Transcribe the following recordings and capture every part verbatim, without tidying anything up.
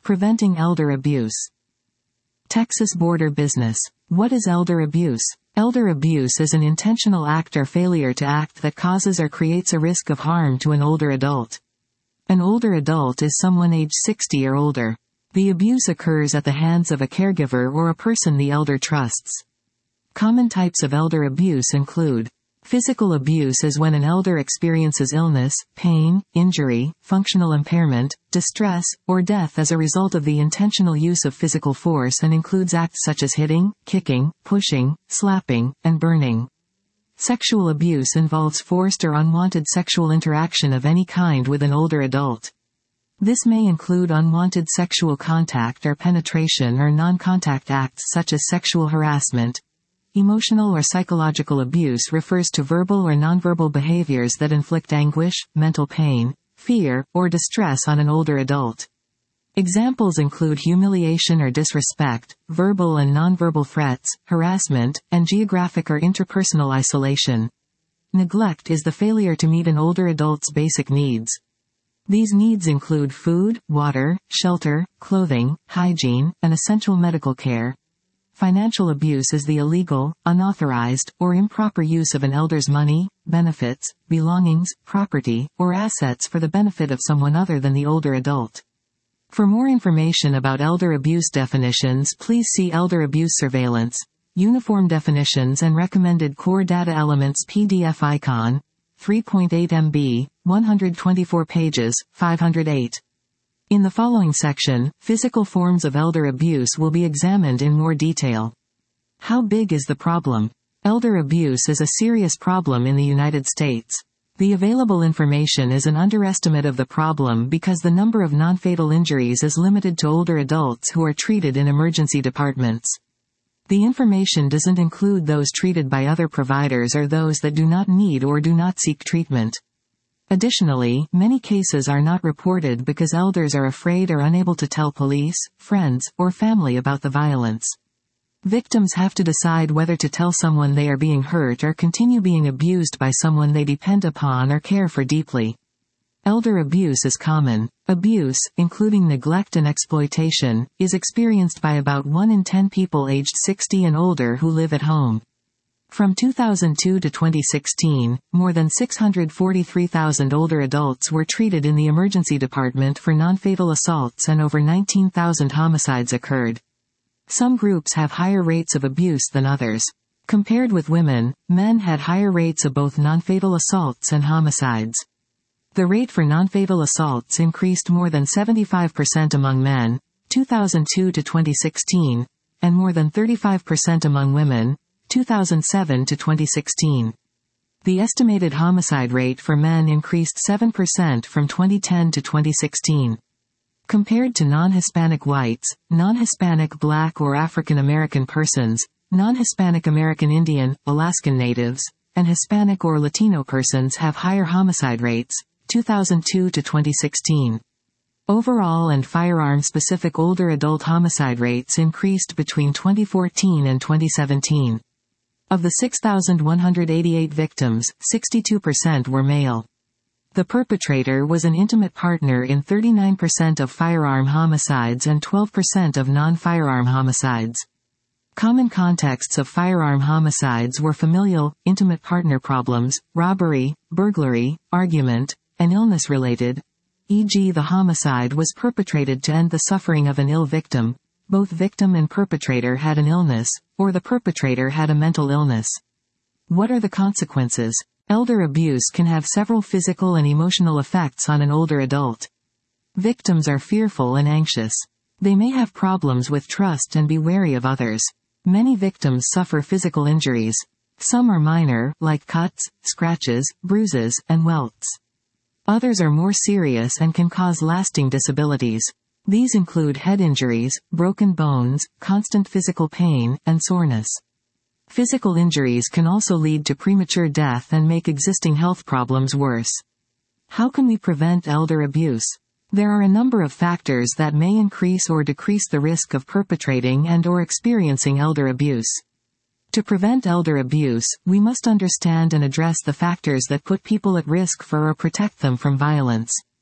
Preventing elder abuse. Texas border business. What is elder abuse? Elder abuse is an intentional act or failure to act that causes or creates a risk of harm to an older adult. An older adult is someone aged sixty or older. The abuse occurs at the hands of a caregiver or a person the elder trusts. Common types of elder abuse include: physical abuse is when an elder experiences illness, pain, injury, functional impairment, distress, or death as a result of the intentional use of physical force and includes acts such as hitting, kicking, pushing, slapping, and burning. Sexual abuse involves forced or unwanted sexual interaction of any kind with an older adult. This may include unwanted sexual contact or penetration or non-contact acts such as sexual harassment. Emotional or psychological abuse refers to verbal or nonverbal behaviors that inflict anguish, mental pain, fear, or distress on an older adult. Examples include humiliation or disrespect, verbal and nonverbal threats, harassment, and geographic or interpersonal isolation. Neglect is the failure to meet an older adult's basic needs. These needs include food, water, shelter, clothing, hygiene, and essential medical care. Financial abuse is the illegal, unauthorized, or improper use of an elder's money, benefits, belongings, property, or assets for the benefit of someone other than the older adult. For more information about elder abuse definitions, please see Elder Abuse Surveillance, Uniform Definitions and Recommended Core Data Elements P D F icon, three point eight megabytes, one hundred twenty-four pages, five hundred eight. In the following section, physical forms of elder abuse will be examined in more detail. How big is the problem? Elder abuse is a serious problem in the United States. The available information is an underestimate of the problem because the number of non-fatal injuries is limited to older adults who are treated in emergency departments. The information doesn't include those treated by other providers or those that do not need or do not seek treatment. Additionally, many cases are not reported because elders are afraid or unable to tell police, friends, or family about the violence. Victims have to decide whether to tell someone they are being hurt or continue being abused by someone they depend upon or care for deeply. Elder abuse is common. Abuse, including neglect and exploitation, is experienced by about one in ten people aged sixty and older who live at home. From two thousand two to twenty sixteen, more than six hundred forty-three thousand older adults were treated in the emergency department for non-fatal assaults and over nineteen thousand homicides occurred. Some groups have higher rates of abuse than others. Compared with women, men had higher rates of both non-fatal assaults and homicides. The rate for non-fatal assaults increased more than seventy-five percent among men, two thousand two to twenty sixteen, and more than thirty-five percent among women, two thousand seven to twenty sixteen. The estimated homicide rate for men increased seven percent from twenty ten to twenty sixteen. Compared to non-Hispanic whites, non-Hispanic Black or African American persons, non-Hispanic American Indian, Alaskan Natives, and Hispanic or Latino persons have higher homicide rates, two thousand two to twenty sixteen. Overall and firearm-specific older adult homicide rates increased between twenty fourteen and twenty seventeen. Of the six thousand one hundred eighty-eight victims, sixty-two percent were male. The perpetrator was an intimate partner in thirty-nine percent of firearm homicides and twelve percent of non-firearm homicides. Common contexts of firearm homicides were familial, intimate partner problems, robbery, burglary, argument, and illness-related, for example the homicide was perpetrated to end the suffering of an ill victim. Both victim and perpetrator had an illness, or the perpetrator had a mental illness. What are the consequences? Elder abuse can have several physical and emotional effects on an older adult. Victims are fearful and anxious. They may have problems with trust and be wary of others. Many victims suffer physical injuries. Some are minor, like cuts, scratches, bruises, and welts. Others are more serious and can cause lasting disabilities. These include head injuries, broken bones, constant physical pain, and soreness. Physical injuries can also lead to premature death and make existing health problems worse. How can we prevent elder abuse? There are a number of factors that may increase or decrease the risk of perpetrating and or experiencing elder abuse. To prevent elder abuse, we must understand and address the factors that put people at risk for or protect them from violence.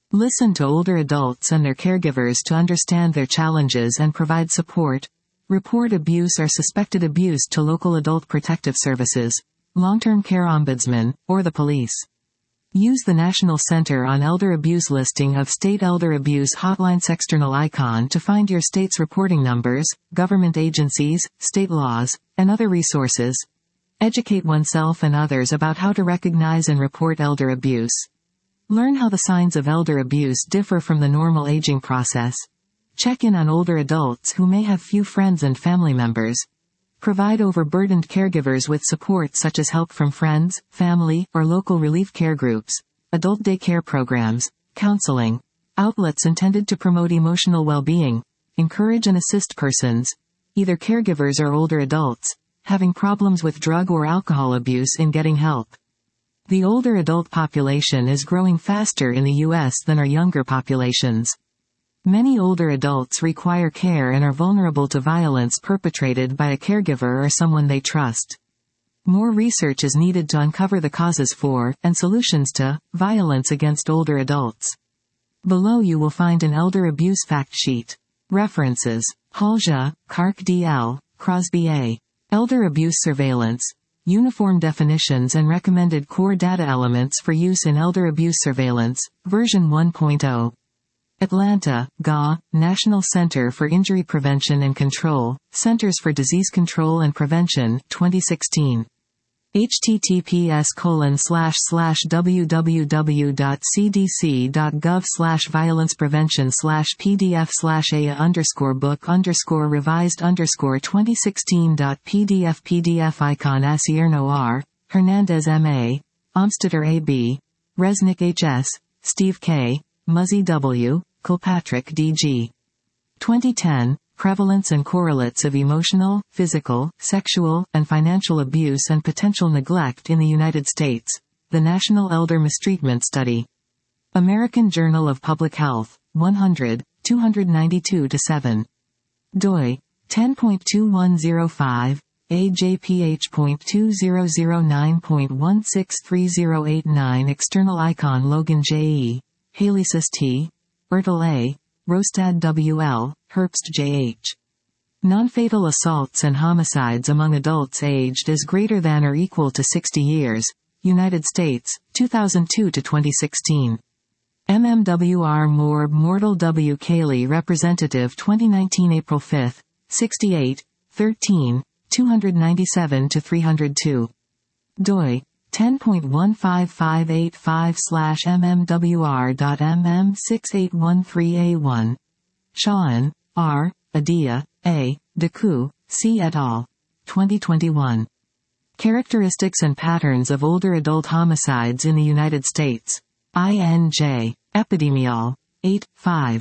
Listen to older adults and their caregivers to understand their challenges and provide support. Report abuse or suspected abuse to local adult protective services, long-term care ombudsman, or the police. Use the National Center on Elder Abuse listing of state elder abuse hotlines external icon to find your state's reporting numbers, government agencies, state laws, and other resources. Educate oneself and others about how to recognize and report elder abuse. Learn how the signs of elder abuse differ from the normal aging process. Check in on older adults who may have few friends and family members. Provide overburdened caregivers with support such as help from friends, family, or local relief care groups, adult day care programs, counseling, outlets intended to promote emotional well-being, encourage and assist persons, either caregivers or older adults, having problems with drug or alcohol abuse in getting help. The older adult population is growing faster in the U S than our younger populations. Many older adults require care and are vulnerable to violence perpetrated by a caregiver or someone they trust. More research is needed to uncover the causes for, and solutions to, violence against older adults. Below you will find an elder abuse fact sheet. References: Halja, Kark D L, Crosby A. Elder Abuse Surveillance. Uniform Definitions and Recommended Core Data Elements for Use in Elder Abuse Surveillance, version one point oh. Atlanta, G A, National Center for Injury Prevention and Control, Centers for Disease Control and Prevention, twenty sixteen. https colon slash slash www.cdc.gov slash violence prevention slash pdf slash aya underscore book underscore revised underscore twenty sixteen dot pdf pdf icon Asierno R, Hernandez M A, Omstetter A B, Resnick H S, Steve K, Muzzy W, Kilpatrick D G. twenty ten, Prevalence and Correlates of Emotional, Physical, Sexual, and Financial Abuse and Potential Neglect in the United States. The National Elder Mistreatment Study. American Journal of Public Health, one hundred, two ninety-two to seven. doi, ten point two one zero five, A J P H point two zero zero nine point one six three zero eight nine External icon Logan J E, Halesis T, Ertel A, Rostad W L, Herbst J H. Non-fatal assaults and homicides among adults aged is greater than or equal to sixty years, United States, two thousand two to twenty sixteen. M M W R Morb Mortal W. Cayley Representative twenty nineteen April fifth, sixty-eight, thirteen, two ninety-seven to three oh two. doi, ten point one five five eight five slash m m w r dot m m six eight one three A one. Shawn, R., Adia, A., Deku, C. et al. twenty twenty-one. Characteristics and Patterns of Older Adult Homicides in the United States. I N J. Epidemiol. eight, five.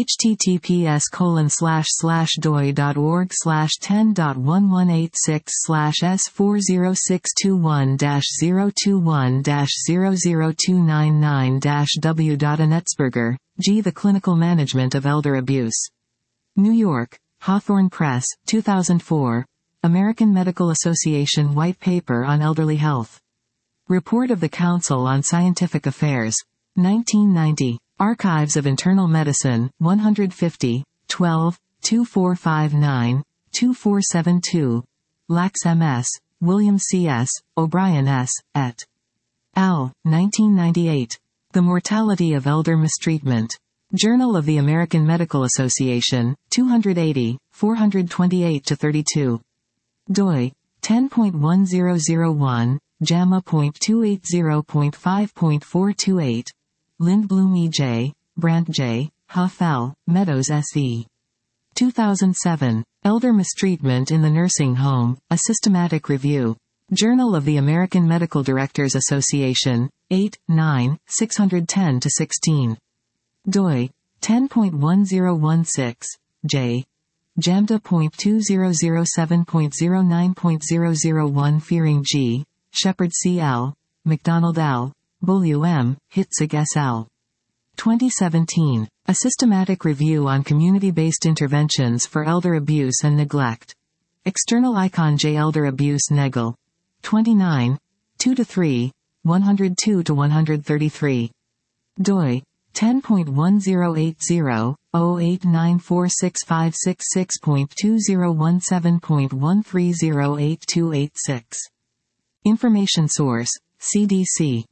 https colon slash slash doi dot org slash ten dot one one eight six slash s four zero six two one dash zero two one dash zero zero two nine nine dash w dot Anetsberger, G. The Clinical Management of Elder Abuse. New York, Hawthorne Press, two thousand four. American Medical Association White Paper on Elderly Health. Report of the Council on Scientific Affairs. nineteen ninety. Archives of Internal Medicine, one fifty, twelve, twenty-four fifty-nine, twenty-four seventy-two. Lax M S, William C S, O'Brien S., et al., nineteen ninety-eight. The Mortality of Elder Mistreatment. Journal of the American Medical Association, two eighty, four twenty-eight to thirty-two. doi, ten point one zero zero one, JAMA point two eight zero point five point four two eight. Lindblom E J, Brandt J, Huff L, Meadows S E. two thousand seven. Elder Mistreatment in the Nursing Home, A Systematic Review. Journal of the American Medical Directors Association, eight, nine, six ten to sixteen. doi, ten point one zero one six, J. JAMDA point two zero zero seven point zero nine point zero zero one Fearing G, Shepard C L, McDonald L, Beaulieu M, Hitzig S L. twenty seventeen. A Systematic Review on Community-Based Interventions for Elder Abuse and Neglect. External icon J. Elder Abuse Negel. twenty-nine, two to three, one oh two to one thirty-three. doi, ten point one zero eight zero, zero eight nine four six five six six point two zero one seven point one three zero eight two eight six. Information source, C D C.